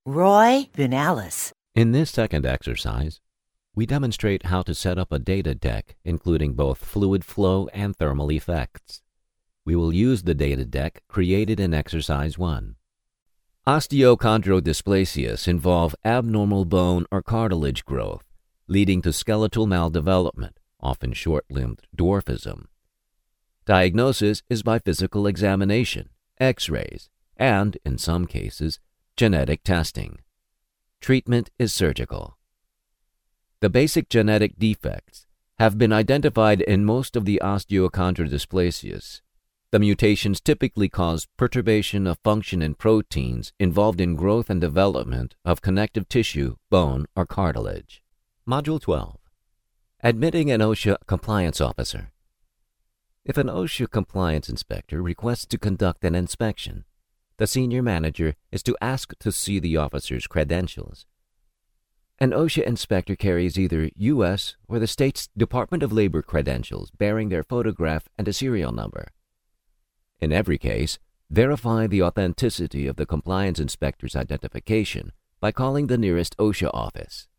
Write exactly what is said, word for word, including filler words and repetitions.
Roy Bunalis. In this second exercise, we demonstrate how to set up a data deck including both fluid flow and thermal effects. We will use the data deck created in Exercise one. Osteochondrodysplasias involve abnormal bone or cartilage growth, leading to skeletal maldevelopment, often short-limbed dwarfism. Diagnosis is by physical examination, X-rays, and, in some cases, genetic testing. Treatment is surgical. The basic genetic defects have been identified in most of the osteochondrodysplasias. The mutations typically cause perturbation of function in proteins involved in growth and development of connective tissue, bone, or cartilage. Module twelve. Admitting an OSHA compliance officer. If an OSHA compliance inspector requests to conduct an inspection, the senior manager is to ask to see the officer's credentials. An OSHA inspector carries either U S or the state's Department of Labor credentials bearing their photograph and a serial number. In every case, verify the authenticity of the compliance inspector's identification by calling the nearest OSHA office.